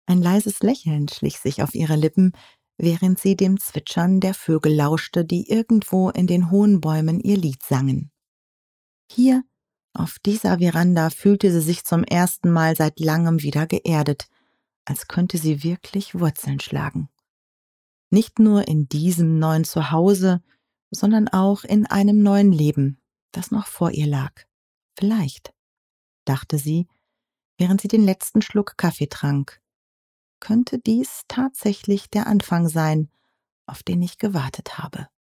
Ein leises Lächeln schlich sich auf ihre Lippen, während sie dem Zwitschern der Vögel lauschte, die irgendwo in den hohen Bäumen ihr Lied sangen. Hier, auf dieser Veranda, fühlte sie sich zum ersten Mal seit langem wieder geerdet, als könnte sie wirklich Wurzeln schlagen. Nicht nur in diesem neuen Zuhause, sondern auch in einem neuen Leben, das noch vor ihr lag. Vielleicht, dachte sie, während sie den letzten Schluck Kaffee trank, könnte dies tatsächlich der Anfang sein, auf den ich gewartet habe.